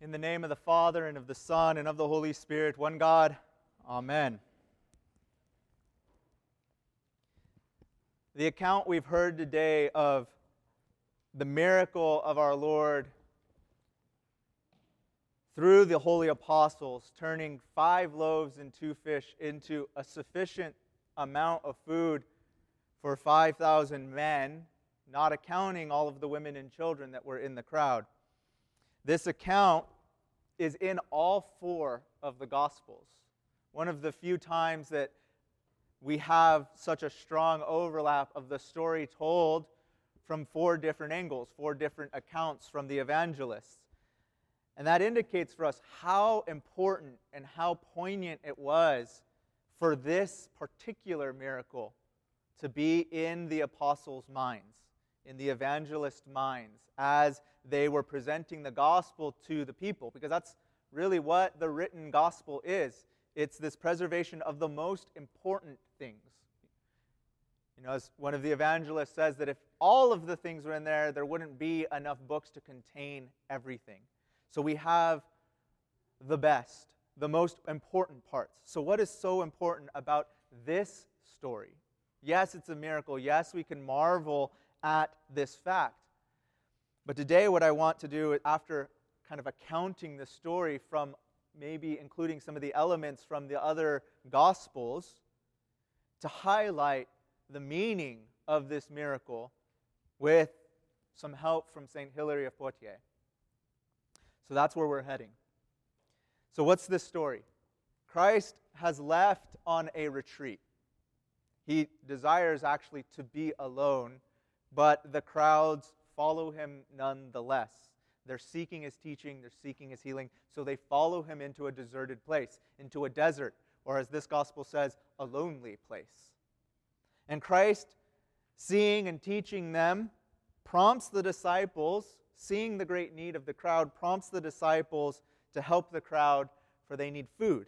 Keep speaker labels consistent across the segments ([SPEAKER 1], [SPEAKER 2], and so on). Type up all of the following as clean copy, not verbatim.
[SPEAKER 1] In the name of the Father, and of the Son, and of the Holy Spirit, one God. Amen. The account we've heard today of the miracle of our Lord through the holy apostles, turning 5 loaves and 2 fish into a sufficient amount of food for 5,000 men, not accounting all of the women and children that were in the crowd. This account is in all 4 of the Gospels. One of the few times that we have such a strong overlap of the story told from 4 different angles, 4 different accounts from the evangelists. And that indicates for us how important and how poignant it was for this particular miracle to be in the apostles' minds, in the evangelist minds, as they were presenting the gospel to the people, because that's really what the written gospel is. It's this preservation of the most important things. You know, as one of the evangelists says, that if all of the things were in there, there wouldn't be enough books to contain everything. So we have the best, the most important parts. So what is so important about this story? Yes, it's a miracle. Yes, we can marvel at this fact. But today what I want to do, after kind of accounting the story from maybe including some of the elements from the other Gospels, to highlight the meaning of this miracle with some help from St. Hilary of Poitiers. So that's where we're heading. So what's this story? Christ has left on a retreat. He desires actually to be alone, but the crowds follow him nonetheless. They're seeking his teaching, they're seeking his healing, so they follow him into a deserted place, into a desert, or as this gospel says, a lonely place. And Christ, seeing and teaching them, prompts the disciples, seeing the great need of the crowd, prompts the disciples to help the crowd, for they need food.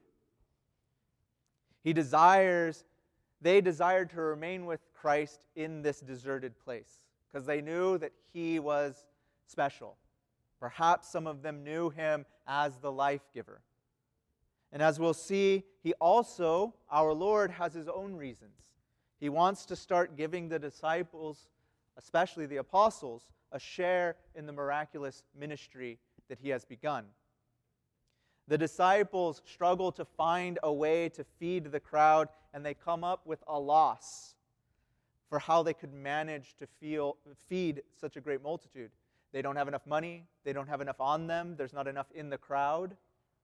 [SPEAKER 1] They desired to remain with Christ in this deserted place, because they knew that he was special. Perhaps some of them knew him as the life giver. And as we'll see, he also, our Lord, has his own reasons. He wants to start giving the disciples, especially the apostles, a share in the miraculous ministry that he has begun. The disciples struggle to find a way to feed the crowd, and they come up with a loss for how they could manage to feed such a great multitude. They don't have enough money. They don't have enough on them. There's not enough in the crowd.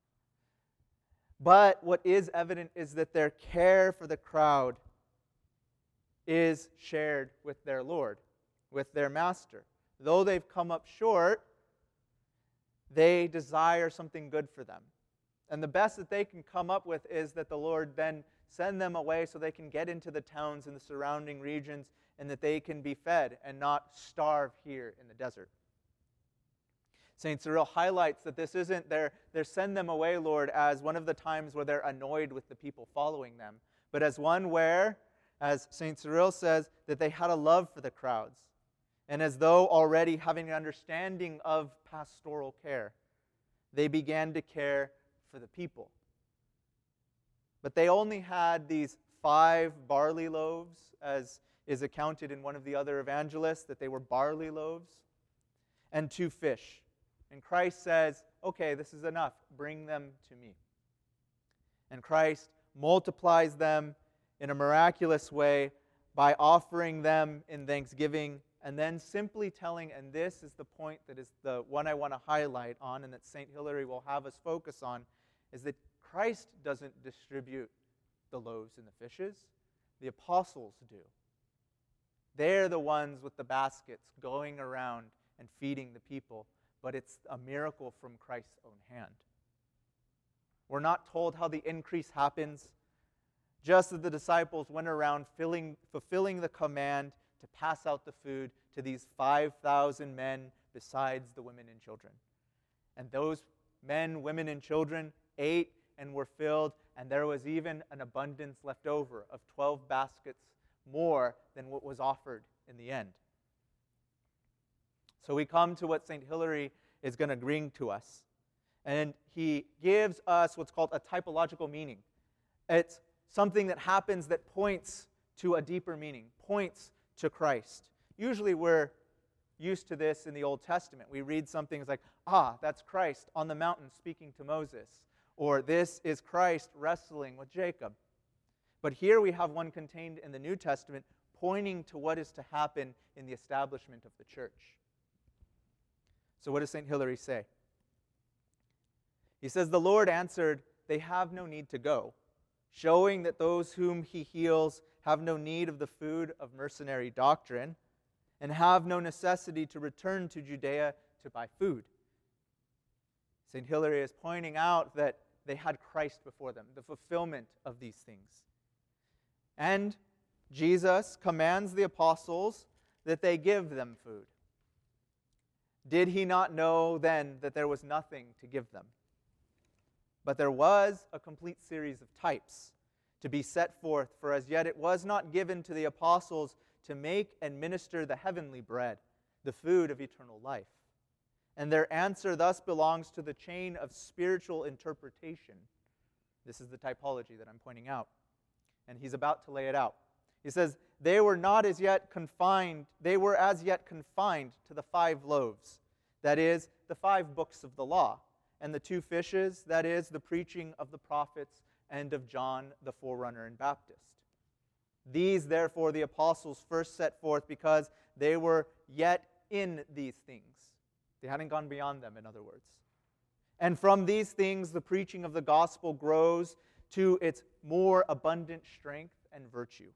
[SPEAKER 1] But what is evident is that their care for the crowd is shared with their Lord, with their Master. Though they've come up short, they desire something good for them. And the best that they can come up with is that the Lord then send them away so they can get into the towns and the surrounding regions, and that they can be fed and not starve here in the desert. St. Cyril highlights that this isn't their send them away, Lord, as one of the times where they're annoyed with the people following them, but as one where, as St. Cyril says, that they had a love for the crowds, and as though already having an understanding of pastoral care, they began to care for the people. But they only had these 5 barley loaves, as is accounted in one of the other evangelists, that they were barley loaves, and 2 fish. And Christ says, okay, this is enough. Bring them to me. And Christ multiplies them in a miraculous way by offering them in thanksgiving, and then simply telling, and this is the point that is the one I want to highlight on, and that St. Hilary will have us focus on, is that Christ doesn't distribute the loaves and the fishes. The apostles do. They're the ones with the baskets going around and feeding the people, but it's a miracle from Christ's own hand. We're not told how the increase happens, just that the disciples went around fulfilling the command to pass out the food to these 5,000 men besides the women and children. And those men, women, and children ate and were filled, and there was even an abundance left over of 12 baskets more than what was offered in the end. So we come to what St. Hilary is going to bring to us. And he gives us what's called a typological meaning. It's something that happens that points to a deeper meaning, points to Christ. Usually we're used to this in the Old Testament. We read something like, that's Christ on the mountain speaking to Moses. Or this is Christ wrestling with Jacob. But here we have one contained in the New Testament pointing to what is to happen in the establishment of the church. So what does St. Hilary say? He says, "The Lord answered, 'They have no need to go,' showing that those whom he heals have no need of the food of mercenary doctrine and have no necessity to return to Judea to buy food." St. Hilary is pointing out that they had Christ before them, the fulfillment of these things. And Jesus commands the apostles that they give them food. Did he not know then that there was nothing to give them? But there was a complete series of types to be set forth, for as yet it was not given to the apostles to make and minister the heavenly bread, the food of eternal life. And their answer thus belongs to the chain of spiritual interpretation. This is the typology that I'm pointing out. And he's about to lay it out. He says, they were as yet confined to the 5 loaves, that is, the 5 books of the law, and the 2 fishes, that is, the preaching of the prophets and of John the forerunner and Baptist. These, therefore, the apostles first set forth because they were yet in these things. They hadn't gone beyond them, in other words. And from these things, the preaching of the gospel grows to its more abundant strength and virtue.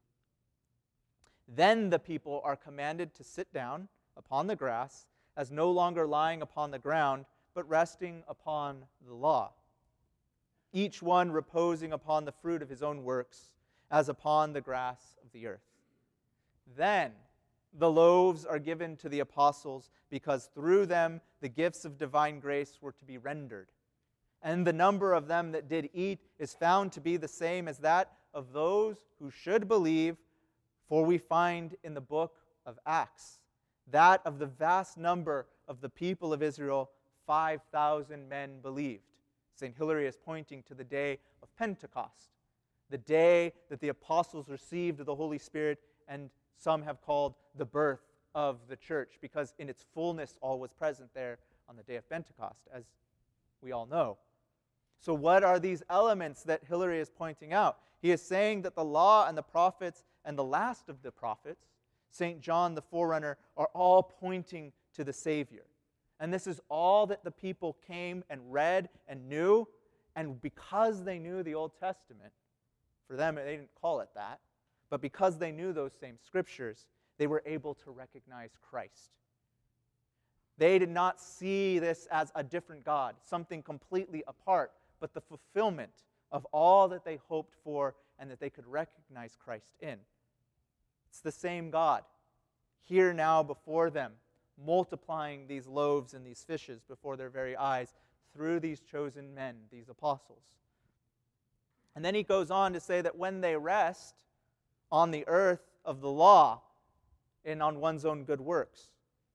[SPEAKER 1] Then the people are commanded to sit down upon the grass, as no longer lying upon the ground, but resting upon the law, each one reposing upon the fruit of his own works, as upon the grass of the earth. Then the loaves are given to the apostles, because through them the gifts of divine grace were to be rendered. And the number of them that did eat is found to be the same as that of those who should believe, for we find in the book of Acts that of the vast number of the people of Israel, 5,000 men believed. St. Hilary is pointing to the day of Pentecost, the day that the apostles received the Holy Spirit, and some have called the birth of the church, because in its fullness all was present there on the day of Pentecost, as we all know. So what are these elements that Hilary is pointing out? He is saying that the law and the prophets and the last of the prophets, St. John the forerunner, are all pointing to the Savior. And this is all that the people came and read and knew. And because they knew the Old Testament, for them they didn't call it that, but because they knew those same scriptures, they were able to recognize Christ. They did not see this as a different God, something completely apart, but the fulfillment of all that they hoped for and that they could recognize Christ in. It's the same God, here now before them, multiplying these loaves and these fishes before their very eyes through these chosen men, these apostles. And then he goes on to say that when they rest on the earth of the law and on one's own good works,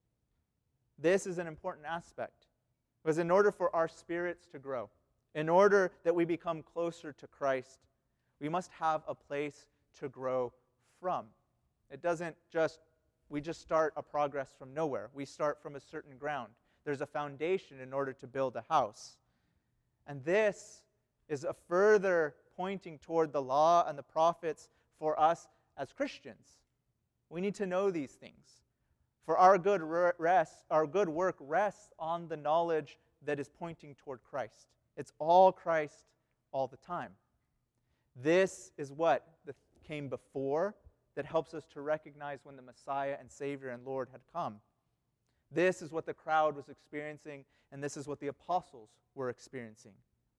[SPEAKER 1] this is an important aspect. Because in order for our spirits to grow, in order that we become closer to Christ, we must have a place to grow from. It doesn't we just start a progress from nowhere. We start from a certain ground. There's a foundation in order to build a house. And this is a further pointing toward the law and the prophets for us as Christians. We need to know these things. For our good work rests on the knowledge that is pointing toward Christ. It's all Christ all the time. This is what came before that helps us to recognize when the Messiah and Savior and Lord had come. This is what the crowd was experiencing, and this is what the apostles were experiencing.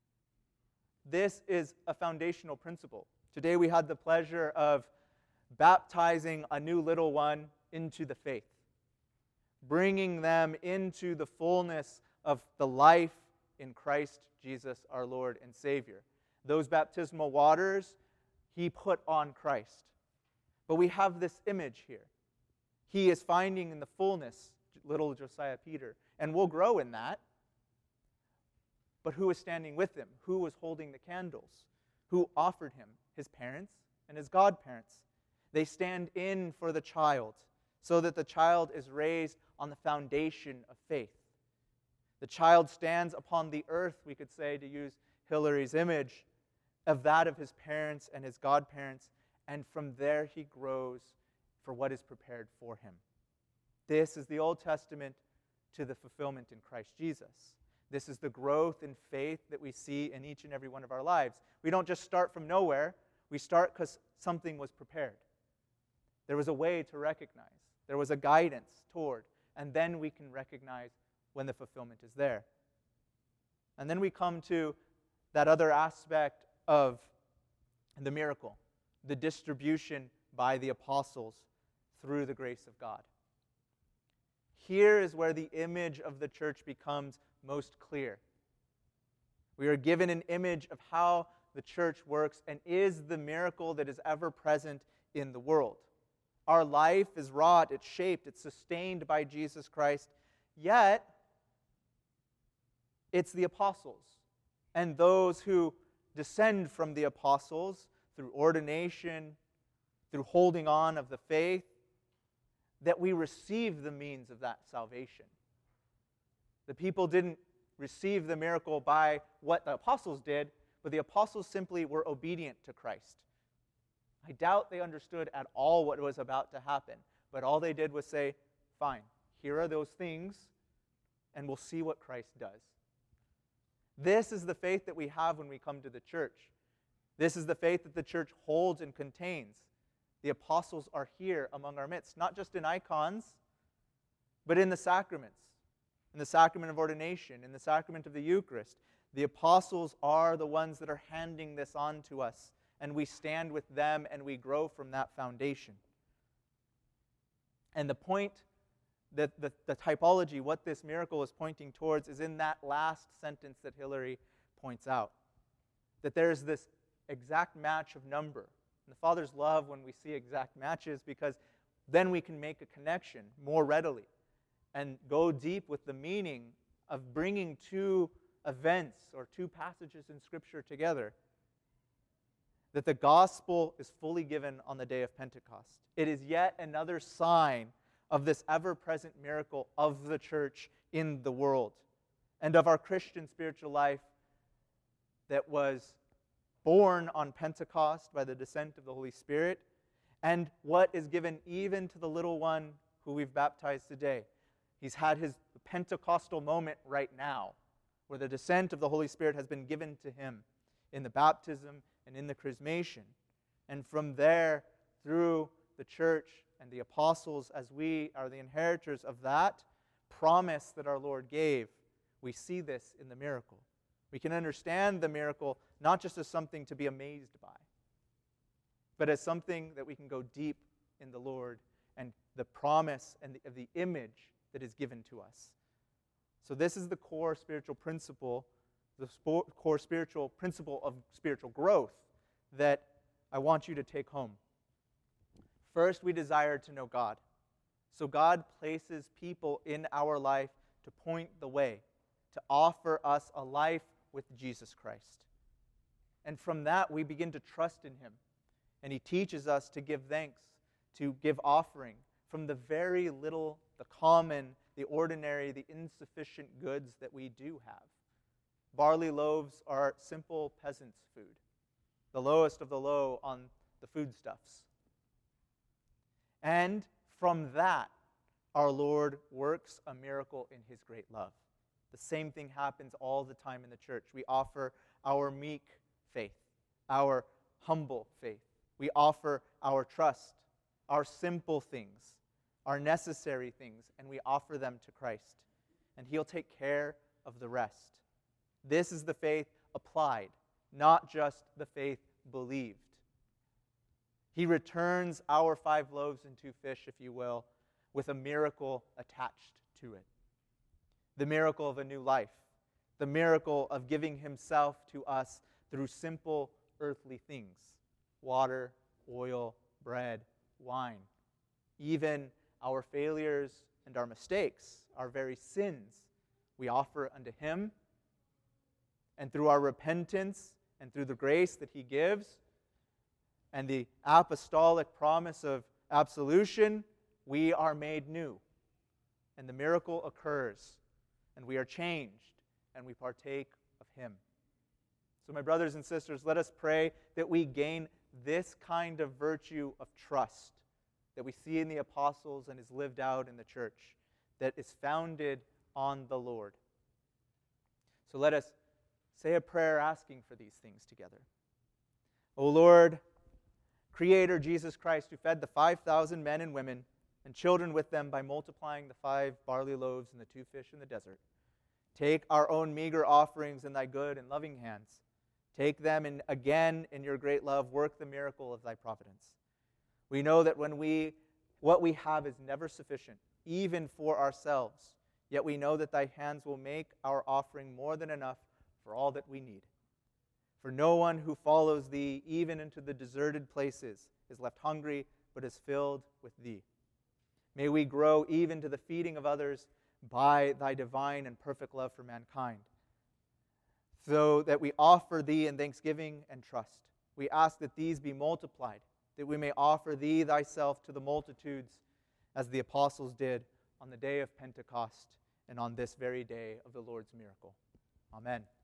[SPEAKER 1] This is a foundational principle. Today we had the pleasure of baptizing a new little one into the faith, bringing them into the fullness of the life in Christ Jesus our Lord and Savior. Those baptismal waters, he put on Christ. But we have this image here. He is finding in the fullness little Josiah Peter, and we'll grow in that. But who was standing with him? Who was holding the candles? Who offered him? His parents and his godparents. They stand in for the child so that the child is raised on the foundation of faith. The child stands upon the earth, we could say, to use Hilary's image, of that of his parents and his godparents, and from there he grows for what is prepared for him. This is the Old Testament to the fulfillment in Christ Jesus. This is the growth in faith that we see in each and every one of our lives. We don't just start from nowhere. We start because something was prepared. There was a way to recognize. There was a guidance toward. And then we can recognize when the fulfillment is there. And then we come to that other aspect of the miracle, the distribution by the apostles through the grace of God. Here is where the image of the church becomes most clear. We are given an image of how the church works and is the miracle that is ever present in the world. Our life is wrought, it's shaped, it's sustained by Jesus Christ, yet it's the apostles and those who descend from the apostles through ordination, through holding on of the faith, that we receive the means of that salvation. The people didn't receive the miracle by what the apostles did, but the apostles simply were obedient to Christ. I doubt they understood at all what was about to happen, but all they did was say, fine, here are those things, and we'll see what Christ does. This is the faith that we have when we come to the church. This is the faith that the church holds and contains. The apostles are here among our midst, not just in icons, but in the sacraments, in the sacrament of ordination, in the sacrament of the Eucharist. The apostles are the ones that are handing this on to us, and we stand with them and we grow from that foundation. And the point that the typology, what this miracle is pointing towards, is in that last sentence that Hilary points out. That there's this exact match of number. And the Fathers love when we see exact matches because then we can make a connection more readily and go deep with the meaning of bringing two events or two passages in Scripture together. That the gospel is fully given on the day of Pentecost. It is yet another sign of this ever-present miracle of the church in the world and of our Christian spiritual life that was born on Pentecost by the descent of the Holy Spirit, and what is given even to the little one who we've baptized today. He's had his Pentecostal moment right now, where the descent of the Holy Spirit has been given to him in the baptism and in the chrismation. And from there, through the church and the apostles, as we are the inheritors of that promise that our Lord gave, we see this in the miracle. We can understand the miracle not just as something to be amazed by, but as something that we can go deep in the Lord and the promise and the image that is given to us. So this is the core spiritual principle, the core spiritual principle of spiritual growth that I want you to take home. First, we desire to know God. So God places people in our life to point the way, to offer us a life with Jesus Christ. And from that, we begin to trust in Him. And He teaches us to give thanks, to give offering from the very little, the common, the ordinary, the insufficient goods that we do have. Barley loaves are simple peasants' food, the lowest of the low on the foodstuffs. And from that, our Lord works a miracle in His great love. The same thing happens all the time in the church. We offer our meek faith, our humble faith. We offer our trust, our simple things, our necessary things, and we offer them to Christ. And He'll take care of the rest. This is the faith applied, not just the faith believed. He returns our 5 loaves and 2 fish, if you will, with a miracle attached to it. The miracle of a new life. The miracle of giving Himself to us through simple earthly things. Water, oil, bread, wine. Even our failures and our mistakes, our very sins, we offer unto Him, And through our repentance and through the grace that he gives and the apostolic promise of absolution, we are made new. And the miracle occurs, and we are changed, and we partake of him. So my brothers and sisters, let us pray that we gain this kind of virtue of trust that we see in the apostles and is lived out in the church, that is founded on the Lord. So let us say a prayer asking for these things together. O Lord, Creator Jesus Christ, who fed the 5,000 men and women and children with them by multiplying the 5 barley loaves and the 2 fish in the desert, take our own meager offerings in thy good and loving hands. Take them and again in your great love work the miracle of thy providence. We know that what we have is never sufficient, even for ourselves. Yet we know that thy hands will make our offering more than enough for all that we need. For no one who follows thee, even into the deserted places, is left hungry, but is filled with thee. May we grow even to the feeding of others by thy divine and perfect love for mankind, so that we offer thee in thanksgiving and trust. We ask that these be multiplied, that we may offer thee thyself to the multitudes, as the apostles did on the day of Pentecost and on this very day of the Lord's miracle. Amen.